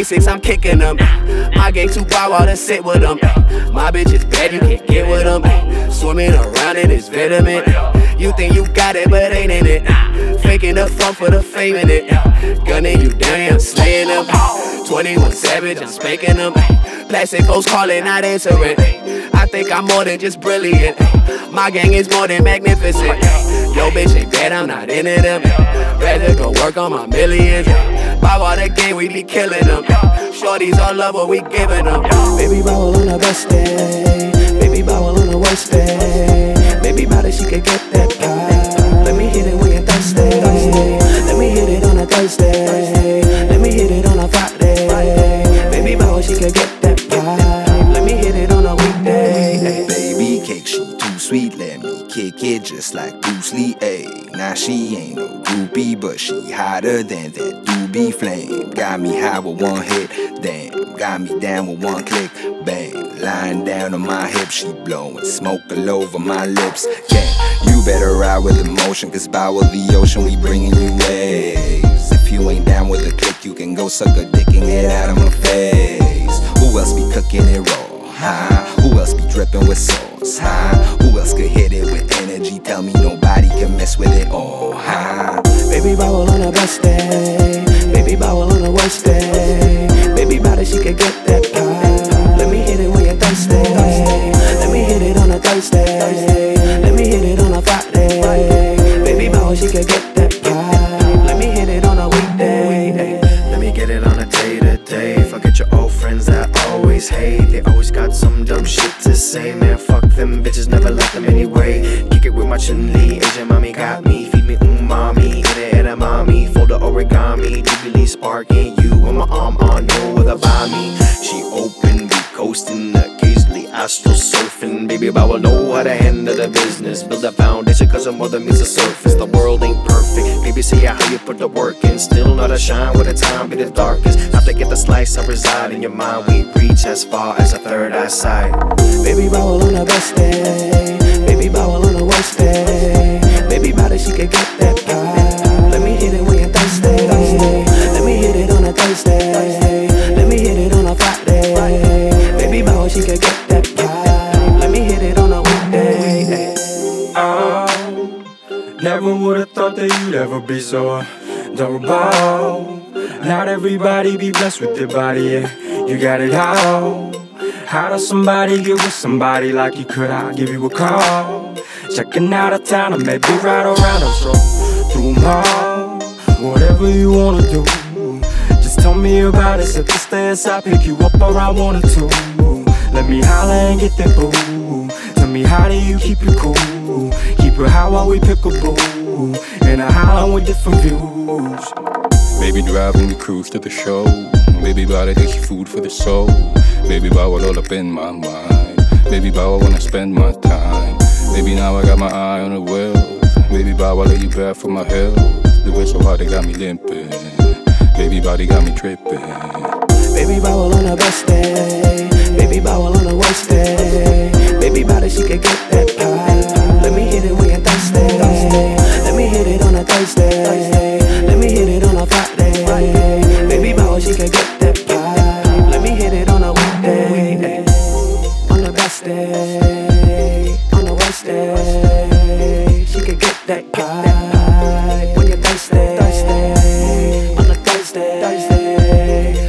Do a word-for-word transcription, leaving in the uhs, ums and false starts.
basics, I'm kicking them. My gang too power to sit with them. My bitch is bad, you can't get with them. Swimming around in this vitamin. You think you got it, but ain't in it. Faking the fun for the fame in it. Gunning you down, I'm slaying them. twenty-one Savage, I'm spanking them. Plastic folks calling, not answering. I think I'm more than just brilliant. My gang is more than magnificent. Yo, bitch ain't bad, I'm not into them. Rather go work on my millions. Bow out the game, we be killing them. Shorties all love what we giving them. Baby bowel on the best day. Baby bowel on the worst day. Baby bow that she could get that pie. Let me hit it when you're thirsty. Let me hit it on a Thursday. Let me hit it on a Friday. Baby bow she could get that pie. Let me hit it on a weekday. Baby cake, she too sweet, let me kick it just like Bruce Lee, ayy. Now she ain't no groupie, but she hotter than that doobie flame. Got me high with one hit, damn. Got me down with one click, bang. Lying down on my hips, she blowing smoke all over my lips. Yeah, you better ride with emotion, cause by with the ocean we bringing you waves. If you ain't down with the click, you can go suck a dick and get out of my face. Who else be cooking it raw, huh? Who else be dripping with sauce, huh? Who else could hit it with energy? Tell me nobody can mess with it all, huh? Baby bowel on the best day. Baby bowel on the worst day. Baby bow that she could get that pie. Let me hit it when you're thirsty. Let me hit it on a Thursday. Let me hit it on a Friday. Baby bow she could get that pie. Let me hit it on a weekday. Let me get it on a day to day. Forget your old friends that always hate. They always got some dumb shit to say. Man, fuck them bitches, never like them anyway. Kick it with my Chun-Li, Asian mommy got me. Feed me umami, eat it edamame. Fold the origami, Jubilee sparking you with my arm on you with a me. She open, we coasting, occasionally astral surfing. Baby, but I will know how to handle the business. Build a foundation cause her mother meets the surface. The world ain't perfect, baby, see how you put the work in. Still not a shine when the time be the darkest. After get the slice, I reside in your mind. We reach as far as a third eyesight. Baby bowel on the best day. Baby bowel on the worst day. Baby bow that she could get that pie. Let me hit it when you're thirsty. Let me hit it on a Thursday. Let me hit it on a Friday. Baby bow she could get that pie. Let me hit it on a weekday. Oh, never would've thought that you'd ever be so durable. Not everybody be blessed with their body, yeah. You got it all. How does somebody get with somebody like you could? I'll give you a call. Checking out of town or maybe right around us, so through them all. Whatever you wanna do, just tell me about it. Set the stairs, I'll pick you up around one or two. Let me holler and get that boo. Tell me how do you keep it cool? Keep it high while we pick a boo. And a holler with different views. Baby driving the cruise to the show. Baby bow that takes food for the soul. Baby bow all up in my mind. Baby bow I wanna spend my time. Baby now I got my eye on the wealth. Baby bow I lay you bad for my health. The way so hard they got me limping. Baby body got me tripping. Baby bowel on the best day. Baby bowel on the worst day. Baby bow that she could get that pie. Let me hit it when you're thirsty. Let me hit it on a Thursday. Let me hit it on a Friday. Baby bow she could get that pie. Let me hit it on a weekday. On the best day. On the worst day. She could get that pie. When you're thirsty. On a Thursday.